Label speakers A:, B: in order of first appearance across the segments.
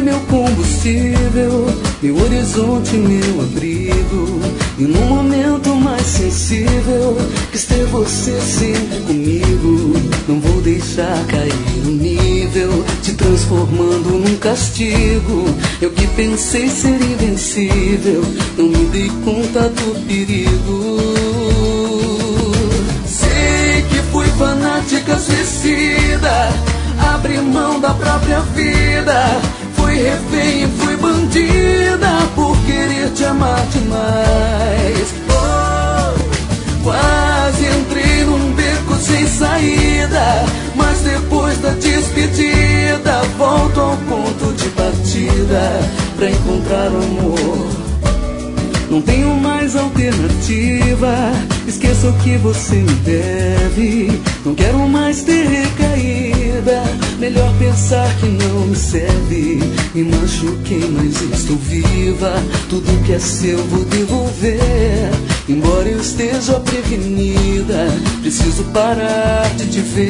A: meu combustível, meu horizonte, meu abrigo. E no momento mais sensível, quis ter você sempre comigo. Não vou deixar cair o nível, te transformando num castigo. Eu que pensei ser invencível, não me dei conta do perigo. Sei que fui fanática, suicida, abri mão da própria vida. Fui refém e fui bandida por querer te amar demais. Oh, quase entrei num beco sem saída, mas depois da despedida volto ao ponto de partida pra encontrar o amor. Não tenho mais alternativa, esqueça o que você me deve. Não quero mais ter recaída, melhor pensar que não me serve. Me machuquei, mas estou viva, tudo que é seu vou devolver. Embora eu esteja prevenida, preciso parar de te ver.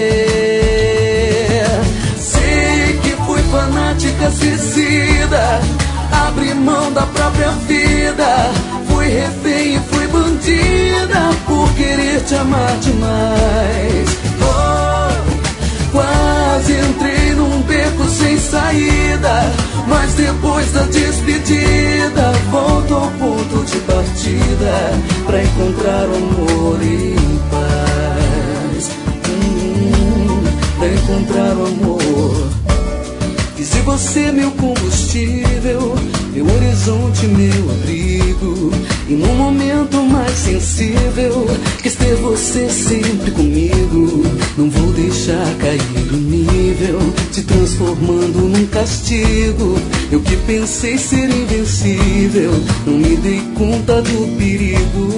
A: Sei que fui fanática, suicida, abri mão da própria vida. Fui refém e fui bandida por querer te amar demais. Oh, quase entrei num beco sem saída, mas depois da despedida volto ao ponto de partida pra encontrar o amor em paz. Pra encontrar o amor. Fiz de você meu combustível, meu horizonte, meu abrigo. E no momento mais sensível, quis ter você sempre comigo. Não vou deixar cair o nível, te transformando num castigo. Eu que pensei ser invencível, não me dei conta do perigo.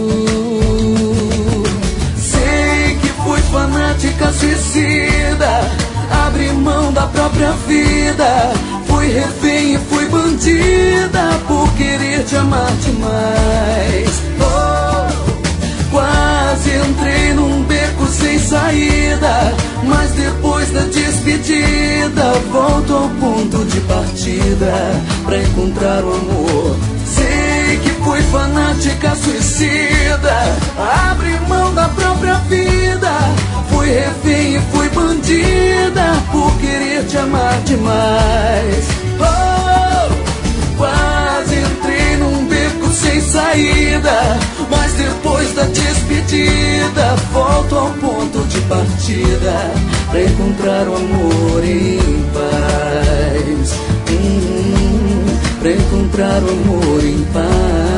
A: Sei que fui fanática, suicida, abri mão da própria vida. Fui refém e fui bandida por querer te amar demais. Oh, quase entrei num beco sem saída, mas depois da despedida volto ao ponto de partida pra encontrar o amor. Sei que fui fanática, suicida, abri mão da própria vida. Fui refém e fui bandida por querer te amar demais. Oh, quase entrei num beco sem saída, mas depois da despedida volto ao ponto de partida pra encontrar o amor em paz. Pra encontrar o amor em paz.